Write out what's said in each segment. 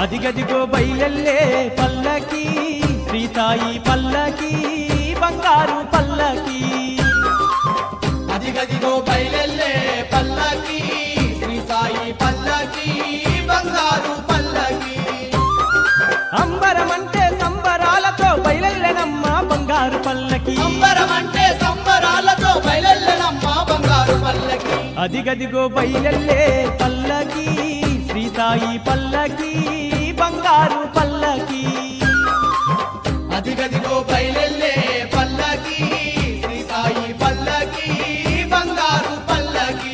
అదిగదిగో బయలెల్లే పల్లకి శ్రీ సాయి పల్లకి బంగారు పల్లకి అదిగదిగో బయలెల్లే పల్లకి శ్రీ సాయి పల్లకి బంగారు పల్లకి అంబరమంటే సంబరాలతో బయలెల్లెనమ్మ బంగారు పల్లకి అంబరమంటే సంబరాలతో బయలెల్లెనమ్మ బంగారు పల్లకి అదిగదిగో బయలెల్లే పల్లకి శ్రీ సాయి పల్లకి బంగారు పల్లకి అదిగదిగో బయలెల్లే పల్లకి శ్రీ సాయి పల్లకి బంగారు పల్లకి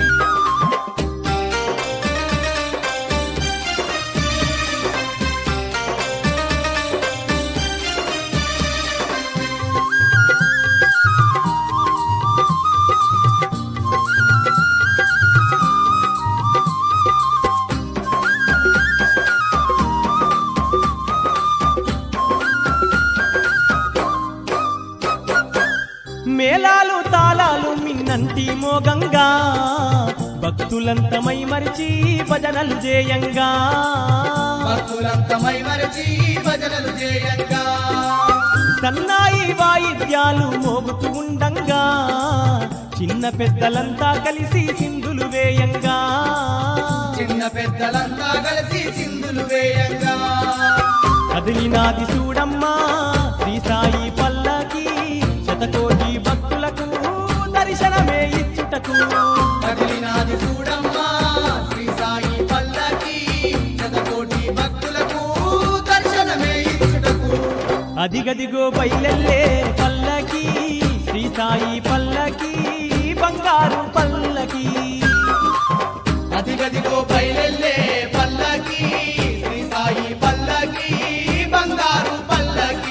మేళాలు తాళాలు మిన్నంటి మోగంగా భక్తులంతమై మరిచి భజనలు చేయంగా భక్తులంతమై మరచి భజనలు చేయంగా సన్నాయి వాయిద్యాలు మోగుతూ ఉండంగా చిన్న పెద్దలంతా కలిసి సింధులు వేయంగా చిన్న పెద్దలంతా కలిసి సింధులు వేయంగా కదిలినాది చూడమ్మా శ్రీ సాయి పల్లకి శతకోటి భక్తులకు దర్శనమే ఇచ్చుటకు కదిలినాది చూడమ్మా శ్రీ సాయి పల్లకి శతకోటి భక్తులకు దర్శనమే ఇచ్చుటకు అదిగదిగో బయలెల్లే పల్లకి శ్రీ సాయి పల్లకి బంగారు పల్లకి అదిగదిగో బయలెల్లే పల్లకి శ్రీ సాయి పల్లకి బంగారు పల్లకి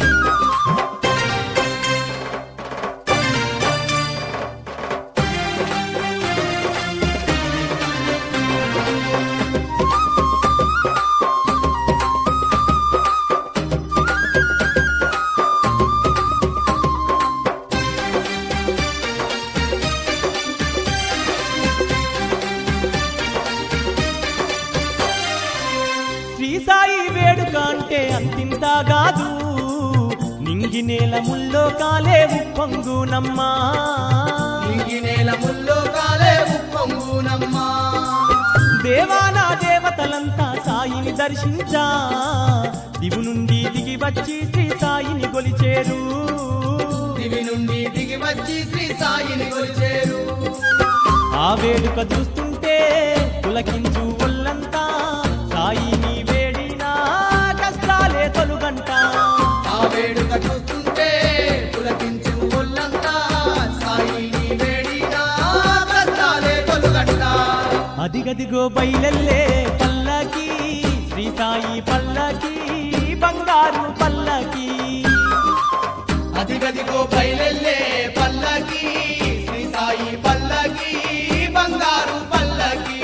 శ్రీ సాయి వేడుక అంటే అంతింత కాదు నింగి నేల ముల్లో కాలే ఉప్పొంగునమ్మా ఇంగి నేల ముల్లో కాలే ఉప్పొంగునమ్మా దేవానా దేవతలంతా సాయిని దర్శించా దివు నుండి దిగి వచ్చి శ్రీ సాయిని కొలిచేరు దివి నుండి దిగి వచ్చి శ్రీ సాయిని కొలిచేరు ఆ వేడుక చూస్తుంటే పులకించు ఒళ్ళంతా సాయిని వేడినా కష్టాలే తొలుగంట ఆ వేడుక చూస్తుంటే పులకించు ఒళ్ళంతా సాయిని వేడినా కష్టాలే తొలుగంట అదిగదిగో బయలెల్లే పల్లకి శ్రీ సాయి పల్లకి బంగారు పల్లకి అదిగదిగో బయలెల్లే పల్లకి శ్రీ సాయి పల్లకి బంగారు పల్లకి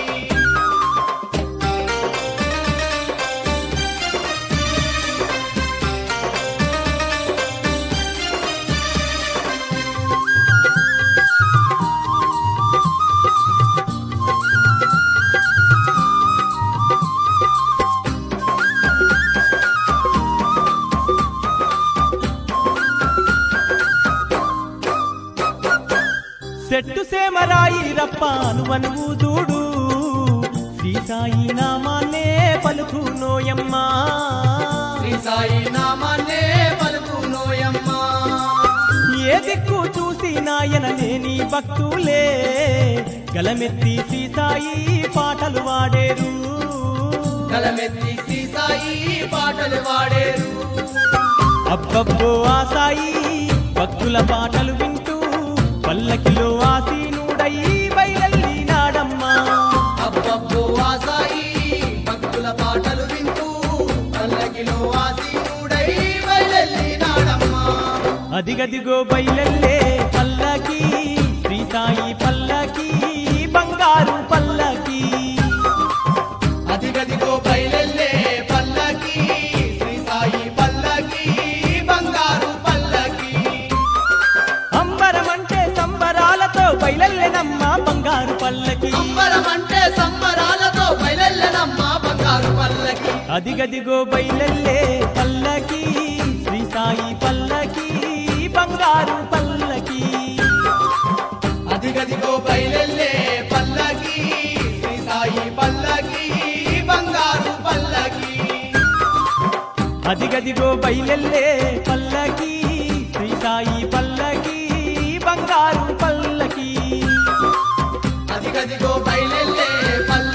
చెట్టు సేమరాయి రప్పాను అనువు చూడు శ్రీ సాయి నామాన్నే పలుకు నోయమ్మా శ్రీ సాయి నామాన్నే పలుకు నోయమ్మా ఏ దిక్కు చూసి నాయన లేని భక్తులే గలమెత్తి శ్రీ సాయి పాటలు వాడేరు కలమెత్తి శ్రీ సాయి పాటలు వాడేరు అబ్బబ్బో ఆ సాయి భక్తుల పాటలు వింటూ పల్లకిలో ఆసీనుడై బయలెల్లినాడమ్మా అబ్బబ్బో ఆ సాయి భక్తుల పాటలు వింటూ పల్లకిలో ఆసీనుడై బయలెల్లినాడమ్మా అదిగదిగో బయలెల్లే పల్లకి శ్రీ సాయి పల్లకి బంగారు పల్లకి అదిగదిగో బయలెల్లే పల్లకి శ్రీ సాయి పల్లకి బంగారు పల్లకి అంబరమంటే సంబరాలతో బయలెల్లెనమ్మ బంగారు పల్లకి సంబరమంటే సంబరాలతో బయలెల్లెనమ్మ బంగారు పల్లకి అదిగదిగో బయలెల్లే పల్లకి శ్రీ సాయి పల్లకి బంగారు పల్లకి అదిగదిగో బయలెల్లే పల్లకి శ్రీ సాయి పల్లకి బంగారు పల్లకి అదిగదిగో బయలెల్లే పల్లకి శ్రీ సాయి పల్లకి బంగారు పల్లకి అదిగదిగో బయలెల్లే పల్లకి